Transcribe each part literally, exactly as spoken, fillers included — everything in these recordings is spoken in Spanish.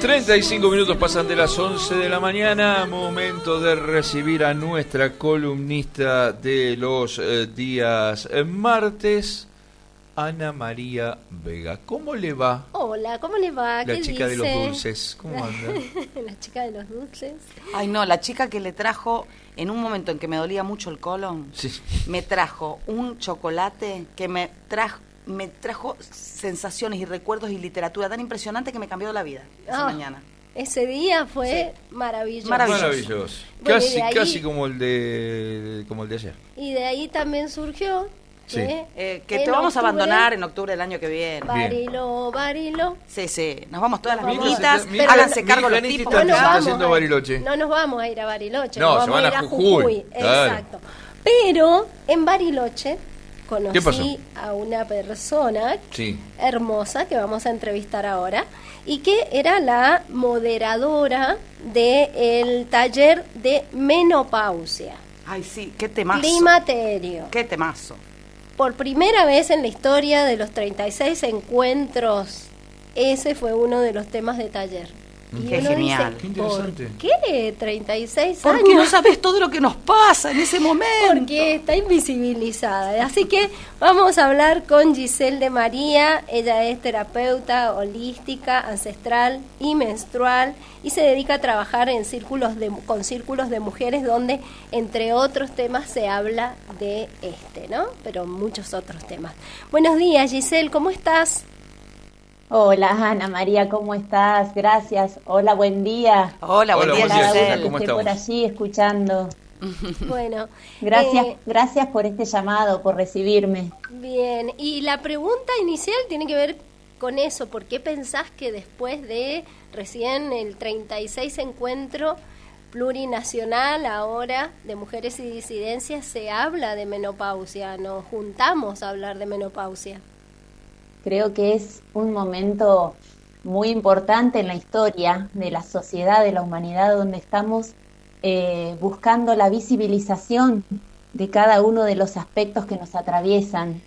treinta y cinco minutos pasan de las once de la mañana, momento de recibir a nuestra columnista de los eh, días eh, martes, Ana María Vega. ¿Cómo le va? Hola, ¿cómo le va? La ¿Qué chica dice? de los dulces, ¿cómo anda? La chica de los dulces. Ay, no, la chica que le trajo, en un momento en que me dolía mucho el colon, Sí. me trajo un chocolate que me trajo, me trajo sensaciones y recuerdos y literatura tan impresionante que me cambió la vida esa Ah, mañana. Ese día fue maravilloso. Maravilloso. Maravilloso. Bueno, Casi, y de ahí- casi como el de como el de ayer. Y de ahí también surgió Sí. que, Eh, que en te vamos a octubre, abandonar en octubre del año que viene. Barilo, Barilo. Sí, sí, nos vamos todas las Nos vamos. minitas, Mi- háganse mi cargo los planita tipos. está- No nos está vamos haciendo a- Bariloche. No nos vamos a ir a Bariloche, No, nos se vamos van a a ir a Jujuy, Jujuy. claro. Exacto. Pero en Bariloche ¿Qué pasó? conocí a una persona Sí. hermosa que vamos a entrevistar ahora y que era la moderadora del taller de menopausia, Ay, sí, qué temazo. climaterio. Qué temazo. Por primera vez en la historia de los treinta y seis encuentros, ese fue uno de los temas de taller. Y Qué uno genial. dice, Qué interesante. ¿por qué treinta y seis años? Porque no sabes todo lo que nos pasa en ese momento. Porque está invisibilizada. Así que vamos a hablar con Giselle de María. Ella es terapeuta holística, ancestral y menstrual y se dedica a trabajar en círculos de, con círculos de mujeres donde, entre otros temas, se habla de este, ¿no? Pero muchos otros temas. Buenos días, Giselle, ¿cómo estás? Hola Ana María, ¿cómo estás? Gracias. Hola, buen día. Hola, buen Hola, día, buen día, Giselle. Giselle. ¿Cómo esté por estamos? allí escuchando. Bueno, Gracias, eh, gracias por este llamado, por recibirme. bien, y la pregunta inicial tiene que ver con eso. ¿Por qué pensás que después de recién el treinta y seis encuentro plurinacional ahora de mujeres y disidencias se habla de menopausia? Nos juntamos a hablar de menopausia. Creo que es un momento muy importante en la historia de la sociedad, de la humanidad, donde estamos eh, buscando la visibilización de cada uno de los aspectos que nos atraviesan.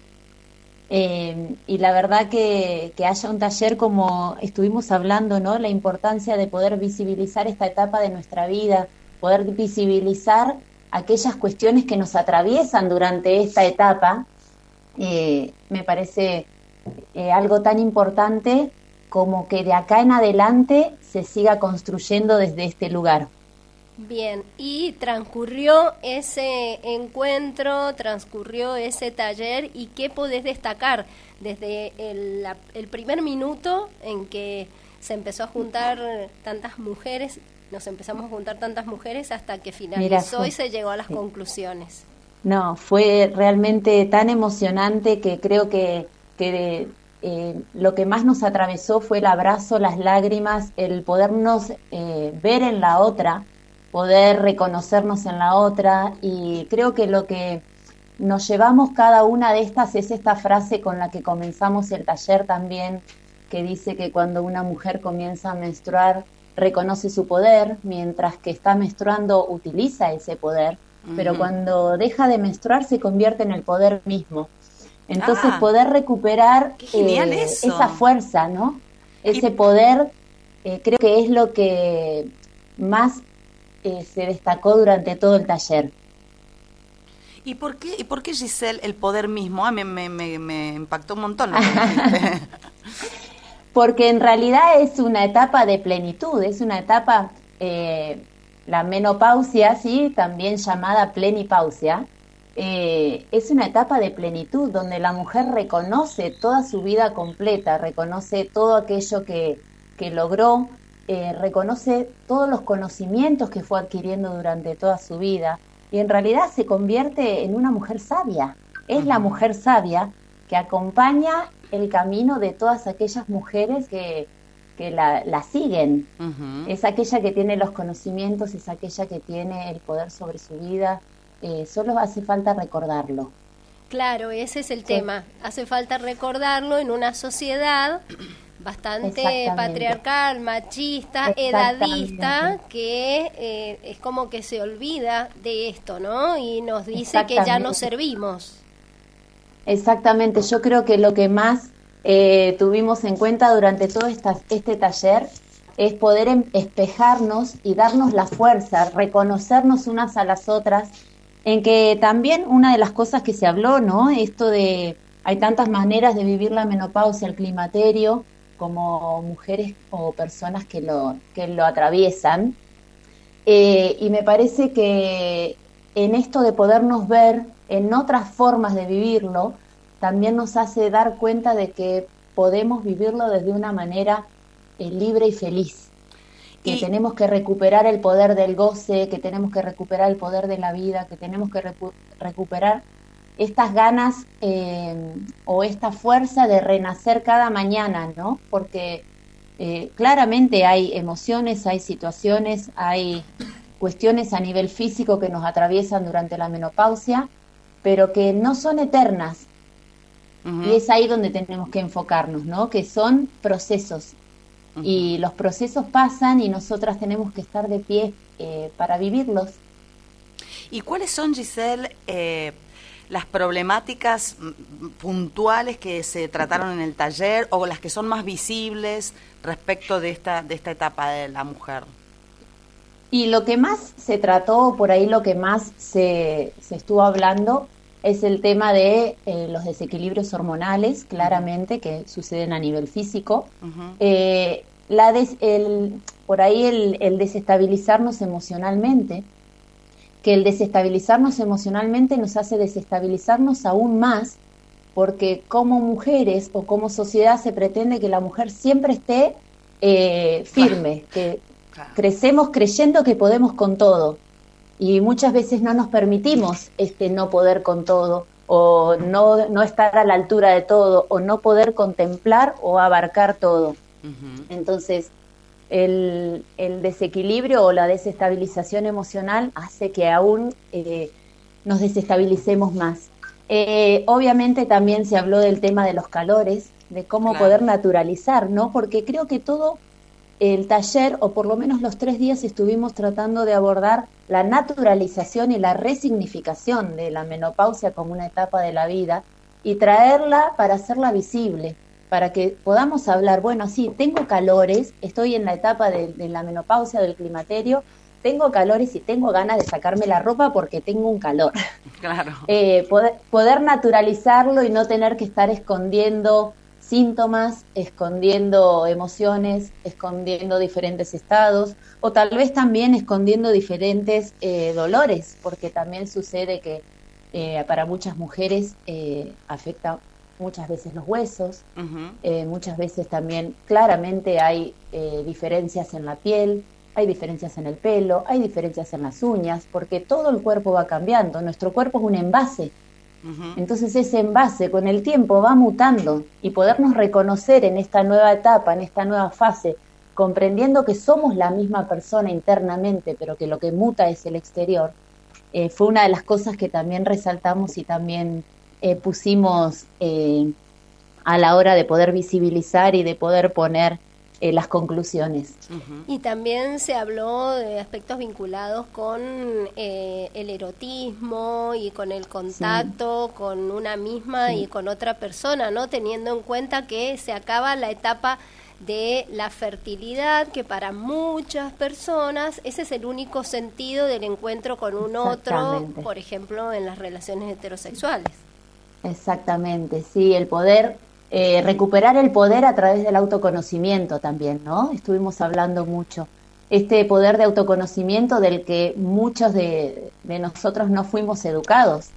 Eh, y la verdad que, que haya un taller como estuvimos hablando, ¿no? La importancia de poder visibilizar esta etapa de nuestra vida, poder visibilizar aquellas cuestiones que nos atraviesan durante esta etapa, eh, me parece eh, algo tan importante como que de acá en adelante se siga construyendo desde este lugar. Bien, y transcurrió ese encuentro, transcurrió ese taller, ¿y qué podés destacar desde el, la- el primer minuto en que se empezó a juntar tantas mujeres, nos empezamos a juntar tantas mujeres hasta que finalizó Mira, fue- y se llegó a las sí. conclusiones? No, fue realmente tan emocionante que creo que, que eh, lo que más nos atravesó fue el abrazo, las lágrimas, el podernos eh, ver en la otra, poder reconocernos en la otra, y creo que lo que nos llevamos cada una de estas es esta frase con la que comenzamos el taller también, que dice que cuando una mujer comienza a menstruar reconoce su poder, mientras que está menstruando utiliza ese poder, pero Ujú. cuando deja de menstruar se convierte en el poder mismo. Entonces Ah, poder recuperar qué genial eh, eso. esa fuerza, ¿no? Ese Y- poder, eh, creo que es lo que más eh, se destacó durante todo el taller. ¿Y por qué, y por qué Giselle, el poder mismo? Ah, me, me, me, me impactó un montón lo que dijiste. Porque en realidad es una etapa de plenitud, es una etapa, eh, la menopausia, sí, también llamada plenipausia, eh, es una etapa de plenitud donde la mujer reconoce toda su vida completa, reconoce todo aquello que, que logró, eh, reconoce todos los conocimientos que fue adquiriendo durante toda su vida y en realidad se convierte en una mujer sabia. Es la mujer sabia que acompaña el camino de todas aquellas mujeres que, que la, la siguen. Ujú. Es aquella que tiene los conocimientos, es aquella que tiene el poder sobre su vida. Eh, solo hace falta recordarlo. Claro, ese es el Sí. tema. Hace falta recordarlo en una sociedad bastante Exactamente. patriarcal, machista, Exactamente. edadista, que eh, es como que se olvida de esto, ¿no? Y nos dice que ya no Exactamente. servimos. Exactamente, yo creo que lo que más eh, tuvimos en cuenta durante todo esta, este taller es poder em- espejarnos y darnos la fuerza, reconocernos unas a las otras, en que también una de las cosas que se habló, ¿no? Esto de, hay tantas maneras de vivir la menopausia, el climaterio, como mujeres o personas que lo, que lo atraviesan, eh, y me parece que en esto de podernos ver en otras formas de vivirlo, también nos hace dar cuenta de que podemos vivirlo desde una manera eh, libre y feliz, que Y- tenemos que recuperar el poder del goce, que tenemos que recuperar el poder de la vida, que tenemos que recu- recuperar estas ganas eh, o esta fuerza de renacer cada mañana, ¿no? Porque eh, claramente hay emociones, hay situaciones, hay cuestiones a nivel físico que nos atraviesan durante la menopausia, pero que no son eternas. Ujú. Y es ahí donde tenemos que enfocarnos, ¿no? Que son procesos. Ujú. Y los procesos pasan y nosotras tenemos que estar de pie eh, para vivirlos. ¿Y cuáles son, Giselle, eh, las problemáticas mm, puntuales que se trataron en el taller o las que son más visibles respecto de esta, de esta etapa de la mujer? Y lo que más se trató, por ahí lo que más se, se estuvo hablando, es el tema de eh, los desequilibrios hormonales, claramente, que suceden a nivel físico. Ujú. Eh, la des- el, por ahí el, el desestabilizarnos emocionalmente, que el desestabilizarnos emocionalmente nos hace desestabilizarnos aún más, porque como mujeres o como sociedad se pretende que la mujer siempre esté eh, firme, que Claro. crecemos creyendo que podemos con todo y muchas veces no nos permitimos este no poder con todo o no, no estar a la altura de todo o no poder contemplar o abarcar todo. Ujú. Entonces el, el desequilibrio o la desestabilización emocional hace que aún eh, nos desestabilicemos más. Eh, obviamente también se habló del tema de los calores, de cómo Claro. poder naturalizar, ¿no? Porque creo que todo el taller, o por lo menos los tres días, estuvimos tratando de abordar la naturalización y la resignificación de la menopausia como una etapa de la vida y traerla para hacerla visible, para que podamos hablar, bueno, sí, tengo calores, estoy en la etapa de, de la menopausia, del climaterio, tengo calores y tengo ganas de sacarme la ropa porque tengo un calor. Claro. Eh, poder, poder naturalizarlo y no tener que estar escondiendo síntomas, escondiendo emociones, escondiendo diferentes estados o tal vez también escondiendo diferentes eh, dolores, porque también sucede que eh, para muchas mujeres eh, afecta muchas veces los huesos, Ujú. eh, muchas veces también claramente hay eh, diferencias en la piel, hay diferencias en el pelo, hay diferencias en las uñas, porque todo el cuerpo va cambiando, nuestro cuerpo es un envase. Ujú. Entonces ese envase con el tiempo va mutando y podernos reconocer en esta nueva etapa, en esta nueva fase, comprendiendo que somos la misma persona internamente, pero que lo que muta es el exterior, eh, fue una de las cosas que también resaltamos y también eh, pusimos eh, a la hora de poder visibilizar y de poder poner eh, las conclusiones. Ujú. Y también se habló de aspectos vinculados con eh, el erotismo y con el contacto con una misma Sí. y con otra persona, ¿no? Teniendo en cuenta que se acaba la etapa de la fertilidad, que para muchas personas ese es el único sentido del encuentro con un otro, Exactamente. por ejemplo, en las relaciones heterosexuales. Exactamente, sí, el poder, eh, recuperar el poder a través del autoconocimiento también, ¿no? Estuvimos hablando mucho. Este poder de autoconocimiento del que muchos de, de nosotros no fuimos educados.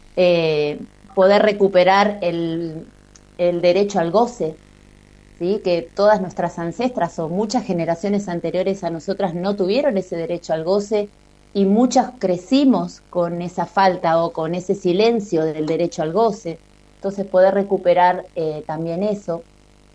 Eh, poder recuperar el, el derecho al goce, ¿sí? Que todas nuestras ancestras o muchas generaciones anteriores a nosotras no tuvieron ese derecho al goce y muchas crecimos con esa falta o con ese silencio del derecho al goce. Entonces poder recuperar eh, también eso.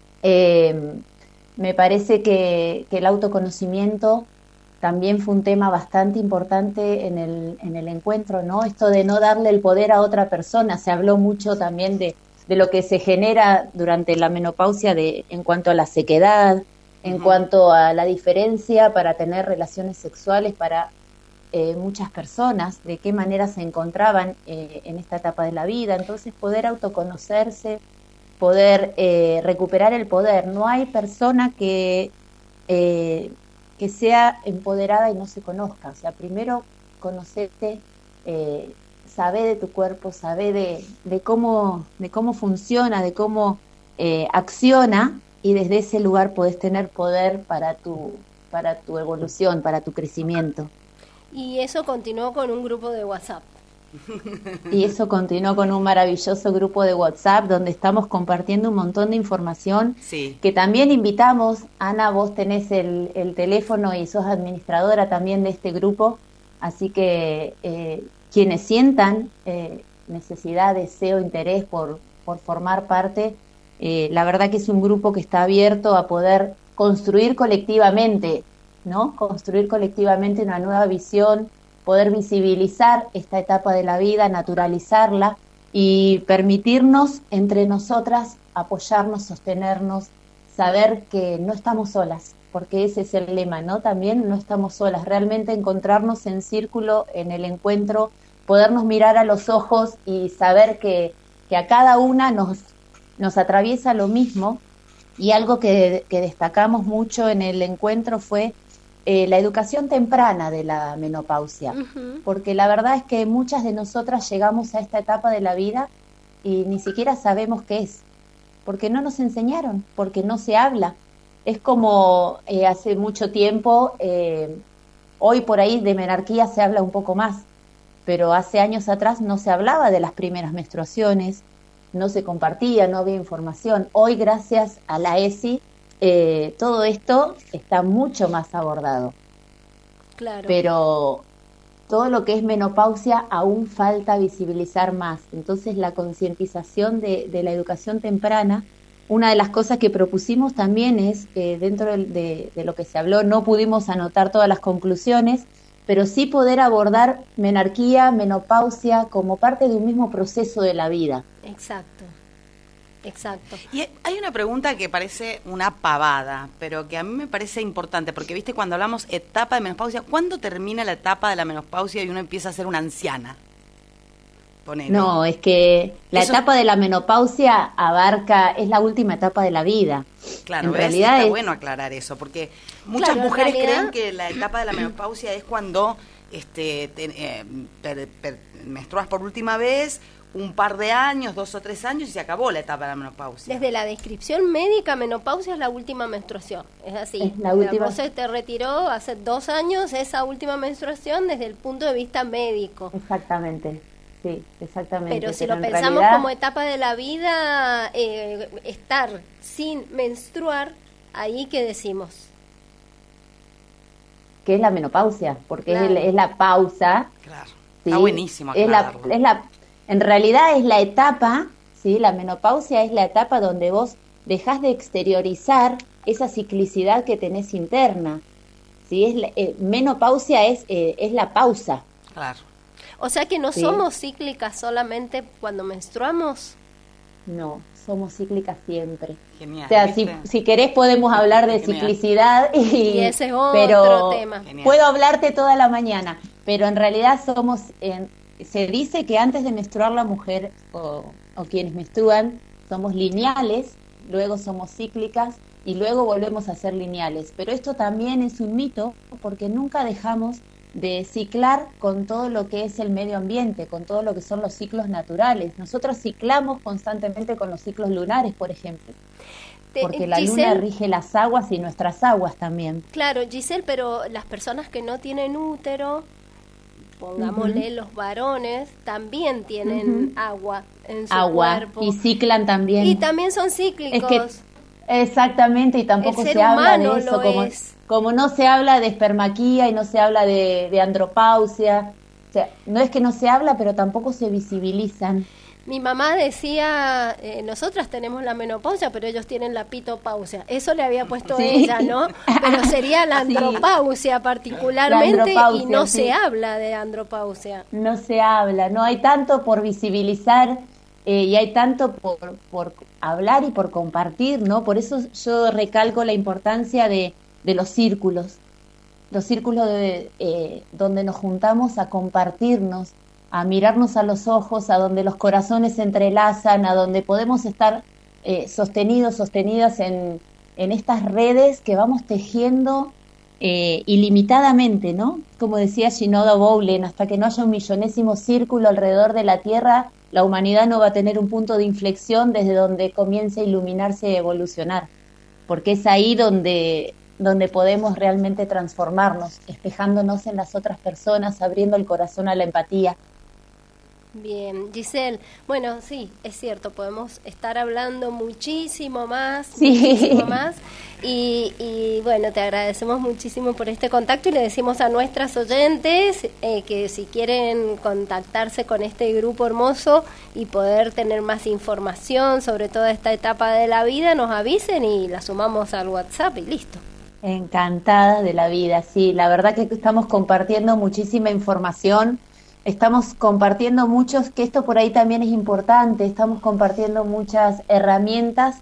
Eh, me parece que, que el autoconocimiento también fue un tema bastante importante en el, en el encuentro, ¿no? Esto de no darle el poder a otra persona. Se habló mucho también de, de lo que se genera durante la menopausia de, en cuanto a la sequedad, en Ujú. cuanto a la diferencia para tener relaciones sexuales para eh, muchas personas, de qué manera se encontraban eh, en esta etapa de la vida. Entonces poder autoconocerse, poder eh, recuperar el poder. No hay persona que eh, que sea empoderada y no se conozca. O sea, primero conocerte, eh, saber de tu cuerpo, saber de, de cómo, de cómo funciona, de cómo eh, acciona, y desde ese lugar podés tener poder para tu, para tu evolución, para tu crecimiento. Y eso continuó con un grupo de WhatsApp. Y eso continuó con un maravilloso grupo de WhatsApp donde estamos compartiendo un montón de información, sí. que también invitamos. Ana, vos tenés el, el teléfono y sos administradora también de este grupo, así que eh, quienes sientan eh, necesidad, deseo, interés por, por formar parte, eh, la verdad que es un grupo que está abierto a poder construir colectivamente, ¿no? Construir colectivamente una nueva visión, poder visibilizar esta etapa de la vida, naturalizarla y permitirnos entre nosotras apoyarnos, sostenernos, saber que no estamos solas, porque ese es el lema, ¿no? También no estamos solas, realmente encontrarnos en círculo, en el encuentro, podernos mirar a los ojos y saber que, que a cada una nos, nos atraviesa lo mismo. Y algo que, que destacamos mucho en el encuentro fue Eh, la educación temprana de la menopausia, uh-huh. porque la verdad es que muchas de nosotras llegamos a esta etapa de la vida y ni siquiera sabemos qué es, porque no nos enseñaron, porque no se habla. Es como eh, hace mucho tiempo, eh, hoy por ahí de menarquía se habla un poco más, pero hace años atrás no se hablaba de las primeras menstruaciones, no se compartía, no había información. Hoy, gracias a la E S I, Eh, todo esto está mucho más abordado. Claro. Pero todo lo que es menopausia aún falta visibilizar más. Entonces la concientización de, de la educación temprana, una de las cosas que propusimos también es, eh, dentro de, de lo que se habló, no pudimos anotar todas las conclusiones, pero sí poder abordar menarquía, menopausia como parte de un mismo proceso de la vida. Exacto. Exacto. Y hay una pregunta que parece una pavada, pero que a mí me parece importante, porque viste, cuando hablamos etapa de menopausia, ¿cuándo termina la etapa de la menopausia y uno empieza a ser una anciana? Ponele. No, es que la Eso... etapa de la menopausia abarca, es la última etapa de la vida. Claro, en ¿ves? realidad Está es... bueno aclarar eso, porque muchas claro, mujeres realidad... creen que la etapa de la menopausia es cuando este, te, eh, per, per, menstruas por última vez, un par de años, dos o tres años, y se acabó la etapa de la menopausia. Desde la descripción médica, menopausia es la última menstruación. Es así. Es la última. Vos se te retiró hace dos años esa última menstruación desde el punto de vista médico. Exactamente, sí, exactamente. Pero si Pero lo en pensamos realidad... como etapa de la vida, eh, estar sin menstruar, ahí ¿qué decimos? Que es la menopausia, porque Claro. es, el, es la pausa. Claro, ¿sí? está buenísimo es la, aclararlo. es la En realidad es la etapa, ¿sí? La menopausia es la etapa donde vos dejás de exteriorizar esa ciclicidad que tenés interna. ¿Sí? Es la, eh, menopausia es, eh, es la pausa. Claro. O sea que no Sí. somos cíclicas solamente cuando menstruamos. No, somos cíclicas siempre. Genial. O sea, si, ¿viste? si querés podemos hablar de Genial. ciclicidad y, Y ese es otro pero tema. Genial. puedo hablarte toda la mañana, pero en realidad somos, en, se dice que antes de menstruar la mujer o, o quienes menstruan somos lineales, luego somos cíclicas y luego volvemos a ser lineales, pero esto también es un mito porque nunca dejamos de ciclar con todo lo que es el medio ambiente, con todo lo que son los ciclos naturales. Nosotros ciclamos constantemente con los ciclos lunares, por ejemplo, Te- porque la Giselle, luna rige las aguas y nuestras aguas también. Claro, Giselle, pero las personas que no tienen útero, pongámosle los varones, también tienen Ujú. agua en su Agua cuerpo. y ciclan también. Y también son cíclicos. Es que exactamente, y tampoco El ser se habla humano de eso, lo como, es. como no se habla de espermaquía y no se habla de, de andropausia. O sea, no es que no se habla, pero tampoco se visibilizan. Mi mamá decía, eh, nosotras tenemos la menopausia, pero ellos tienen la pitopausia. Eso le había puesto Sí. ella, ¿no? Pero sería la Sí. andropausia particularmente, La andropausia, y no sí. se habla de andropausia. No se habla, no hay tanto por visibilizar eh, y hay tanto por, por hablar y por compartir, ¿no? Por eso yo recalco la importancia de, de los círculos, los círculos de, eh, donde nos juntamos a compartirnos, a mirarnos a los ojos, a donde los corazones se entrelazan, a donde podemos estar eh, sostenidos, sostenidas en, en estas redes que vamos tejiendo eh, ilimitadamente, ¿no? Como decía Shinoda Bowlen, hasta que no haya un millonésimo círculo alrededor de la Tierra, la humanidad no va a tener un punto de inflexión desde donde comience a iluminarse y evolucionar, porque es ahí donde, donde podemos realmente transformarnos, espejándonos en las otras personas, abriendo el corazón a la empatía. Bien, Giselle, bueno, sí, es cierto, podemos estar hablando muchísimo más, sí. muchísimo más, y, y bueno, te agradecemos muchísimo por este contacto y le decimos a nuestras oyentes eh, que si quieren contactarse con este grupo hermoso y poder tener más información sobre toda esta etapa de la vida, nos avisen y la sumamos al WhatsApp y listo. Encantada de la vida, sí, la verdad que estamos compartiendo muchísima información. Estamos compartiendo muchos, que esto por ahí también es importante, estamos compartiendo muchas herramientas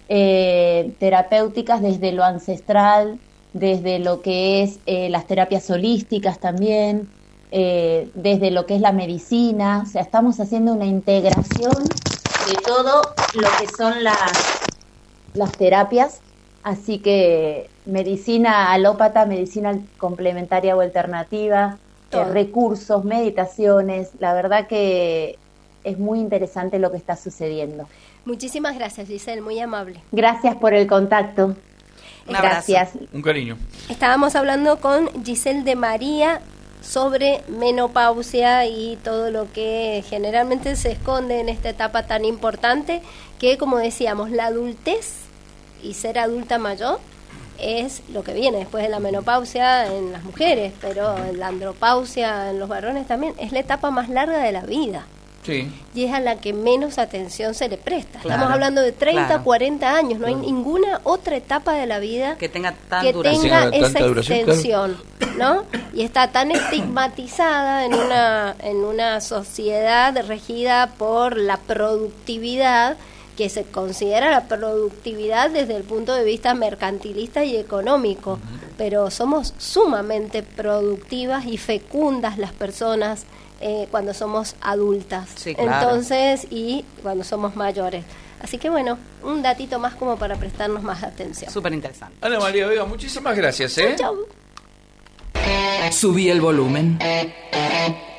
eh, terapéuticas desde lo ancestral, desde lo que es eh, las terapias holísticas también, eh, desde lo que es la medicina, o sea, estamos haciendo una integración de todo lo que son las, las terapias, así que medicina alópata, medicina complementaria o alternativa, Eh, recursos, meditaciones, la verdad que es muy interesante lo que está sucediendo. Muchísimas gracias, Giselle, muy amable. Gracias por el contacto. Un Gracias. abrazo. Un cariño. Estábamos hablando con Giselle de María sobre menopausia y todo lo que generalmente se esconde en esta etapa tan importante que, como decíamos, la adultez y ser adulta mayor es lo que viene después de la menopausia en las mujeres, pero la andropausia en los varones también es la etapa más larga de la vida. Sí. Y es a la que menos atención se le presta. Claro, Estamos hablando de treinta, claro. cuarenta años, no hay Claro. ninguna otra etapa de la vida Que tenga tan que duración. tenga Tanta esa duración, extensión, ¿no? Y está tan estigmatizada en una en una sociedad regida por la productividad, que se considera la productividad desde el punto de vista mercantilista y económico, uh-huh. Pero somos sumamente productivas y fecundas las personas eh, cuando somos adultas, sí, claro. Entonces, y cuando somos mayores. Así que bueno, un datito más como para prestarnos más atención. Súper interesante. Ana María Vega, muchísimas gracias, ¿eh? Chau, chau. Subí el volumen.